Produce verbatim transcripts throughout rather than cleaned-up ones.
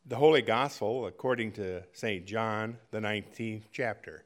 The Holy Gospel according to Saint John, the nineteenth chapter.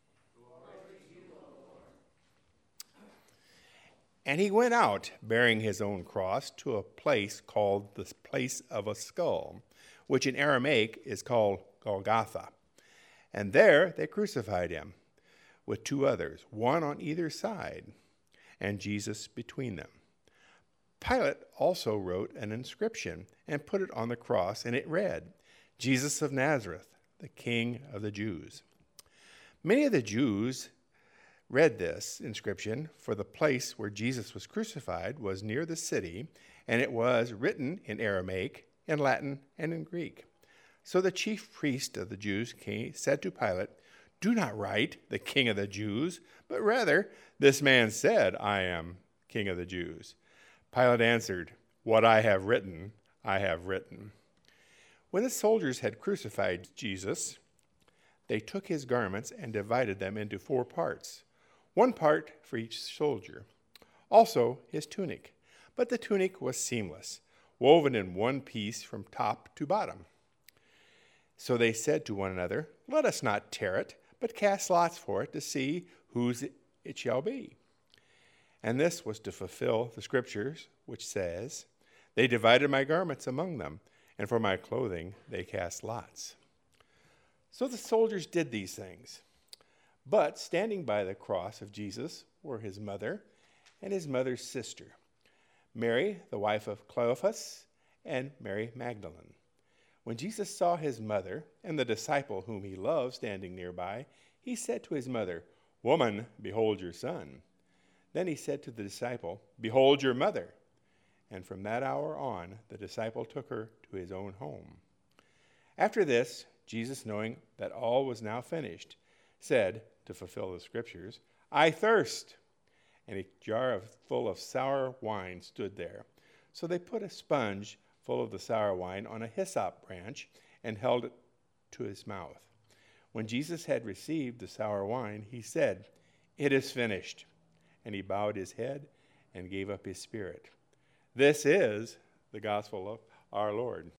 And he went out, bearing his own cross, to a place called the place of a skull, which in Aramaic is called Golgotha. And there they crucified him, with two others, one on either side, and Jesus between them. Pilate also wrote an inscription and put it on the cross, and it read, Jesus of Nazareth, the King of the Jews. Many of the Jews read this inscription, for the place where Jesus was crucified was near the city, and it was written in Aramaic, in Latin, and in Greek. So the chief priest of the Jews came, said to Pilate, do not write, the King of the Jews, but rather, this man said, I am King of the Jews. Pilate answered, what I have written, I have written. When the soldiers had crucified Jesus, they took his garments and divided them into four parts, one part for each soldier, also his tunic. But the tunic was seamless, woven in one piece from top to bottom. So they said to one another, let us not tear it, but cast lots for it to see whose it shall be. And this was to fulfill the scriptures, which says, they divided my garments among them, and for my clothing they cast lots. So the soldiers did these things. But standing by the cross of Jesus were his mother and his mother's sister, Mary, the wife of Cleophas, and Mary Magdalene. When Jesus saw his mother and the disciple whom he loved standing nearby, he said to his mother, woman, behold your son. Then he said to the disciple, behold your mother. And from that hour on, the disciple took her to his own home. After this, Jesus, knowing that all was now finished, said, to fulfill the scriptures, I thirst. And a jar of, full of sour wine stood there. So they put a sponge full of the sour wine on a hyssop branch and held it to his mouth. When Jesus had received the sour wine, he said, it is finished. And he bowed his head and gave up his spirit. This is the gospel of our Lord.